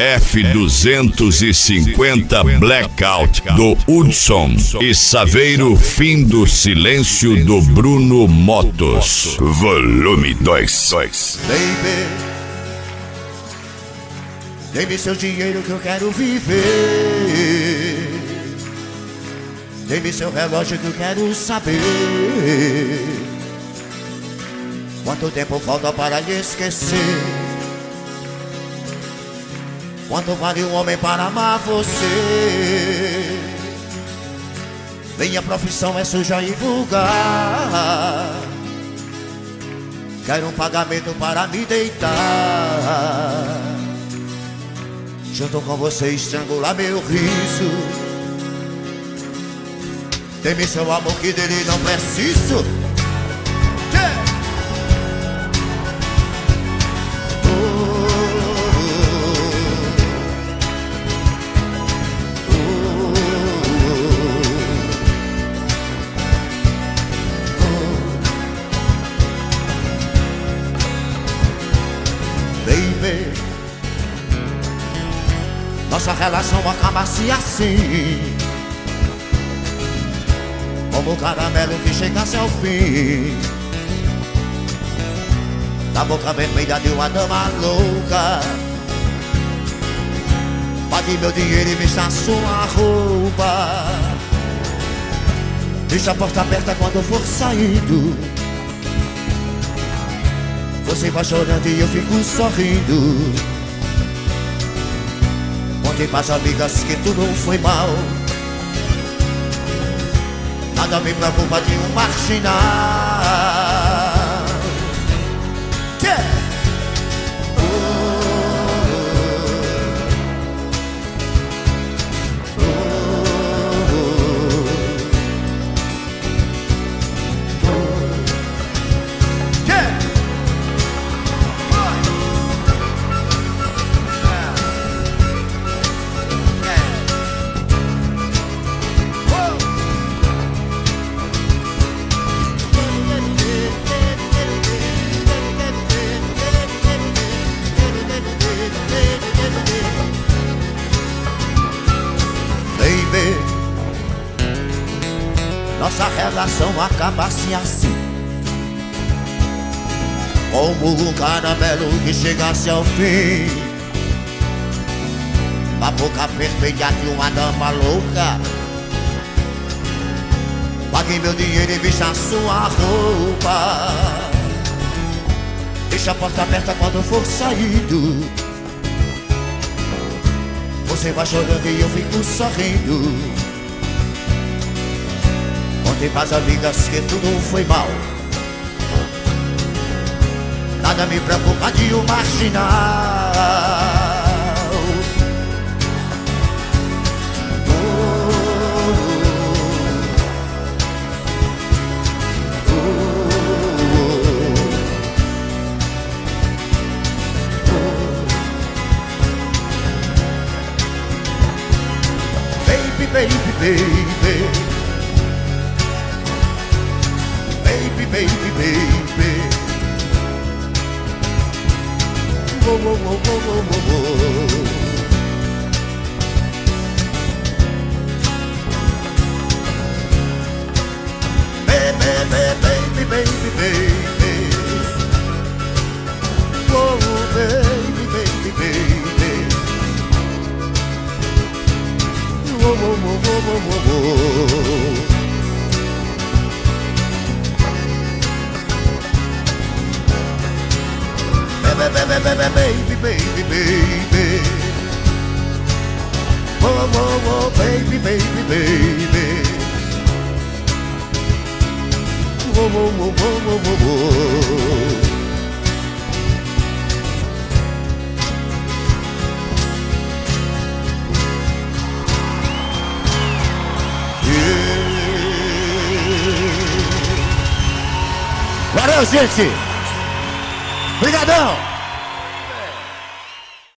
F250 Blackout do Hudson e Saveiro Fim do Silêncio do Bruno Motos. Volume 2. Baby, dê-me seu dinheiro que eu quero viver. Dê-me seu relógio que eu quero saber quanto tempo falta para lhe esquecer. Quanto vale um homem para amar você? Minha profissão é suja e vulgar. Quero um pagamento para me deitar junto com você, estrangular meu riso. Dê-me seu amor que dele não preciso. Baby, nossa relação acaba-se assim, como o caramelo que chegasse ao fim, da boca vermelha de uma dama louca. Pague meu dinheiro e vista sua roupa. Deixa a porta aberta quando for saindo. Você vai chorando e eu fico sorrindo. Conte pras amigas que tudo foi mal. Nada me preocupa de um marginal. Baby, nossa relação acaba-se assim, como um caramelo que chegasse ao fim, a boca vermelha de uma dama louca. Pague meu dinheiro e vista sua roupa. Deixa a porta aberta quando for saído. Você vai chorando e eu fico sorrindo. Contei pras amigas que tudo foi mal. Nada me preocupa de um marginal. Baby, baby, baby, baby, baby. Whoa, whoa, whoa, whoa, whoa, whoa. Baby, baby, baby, baby. Whoa, baby, baby, baby. Whoa, whoa, whoa, whoa, whoa, whoa. Baby, baby, baby, baby. Whoa, whoa, whoa, baby, baby, baby. Whoa, whoa, whoa, whoa, whoa, whoa. Valeu, gente! Obrigadão!